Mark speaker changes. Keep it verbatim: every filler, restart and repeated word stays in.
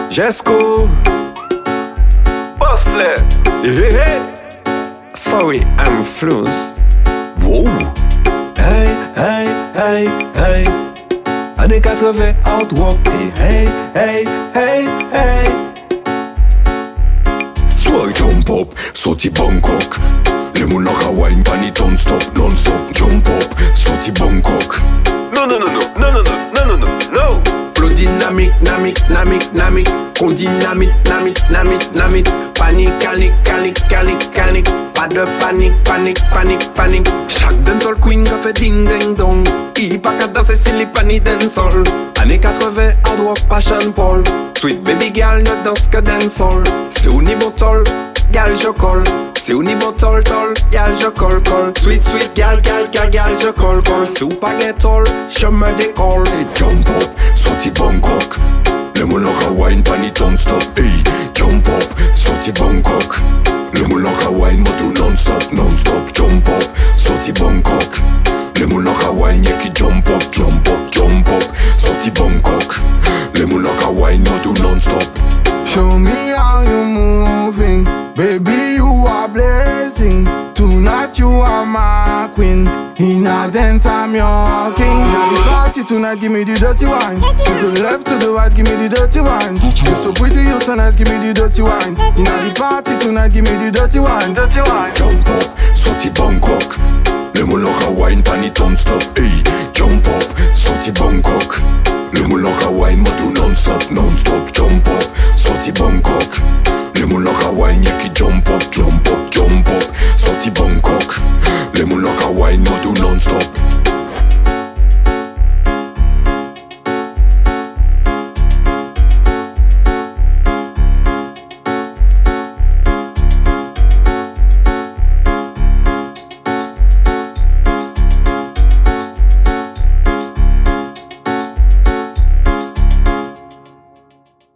Speaker 1: Jesco
Speaker 2: Bustler.
Speaker 1: Hey, hey, hey. Sorry, I'm Flus. Wow. Hey, hey, hey, hey. Années quatre-vingts, outwalk. Hey, hey, hey, hey. Soy jump up, sorti Bangkok. Les moun la ka wine pani non-stop, non-stop. Jump up, sorti Bangkok.
Speaker 2: No, no, no, no, no, no, no, no, no, no.
Speaker 1: Flow dynamique, dynamique, dynamique, dynamique. Con dynamique, dynamique, dynamique, dynamique. Panique, calique, calique, calique, calique. Pas de panique, panique, panique, panique. Chaque dancehall queen a fait ding ding dong. Il pas qu'à danser si les paniques dancehall. Années quatre-vingts, hard rock, passion Paul. Sweet baby girl ne danse que dancehall. C'est au niveau tol, gal je colle. C'est au niveau tol tol, gal je colle colle. Sweet sweet gal gal gal gal je colle colle. C'est au paquet tol, je me décolle. Et jump up, sorti Bangkok. Le moun la ka wine pani non-stop. Hey, jump up, sorti Bangkok. Le moun la ka wine moto non-stop, non-stop. Jump up, sorti Bangkok. Le moun la ka wine y'a qui jump up, jump up, jump up. Sorti Bangkok. Le moun la ka wine moto non-stop.
Speaker 3: Show me how you moving, baby you are blessing. Tonight you are my queen, in a dance I'm your king. Shall the party tonight, give me the dirty wine. To the left, to the right, give me the dirty wine. You're so pretty, you're so nice, give me the dirty wine. In a the party tonight, give me the dirty wine. Dirty wine.
Speaker 1: Jump up, sorti Bangkok. Le moun la ka wine pani non-stop. Hey, jump up, sorti Bangkok. Le moun la ka wine moto non-stop.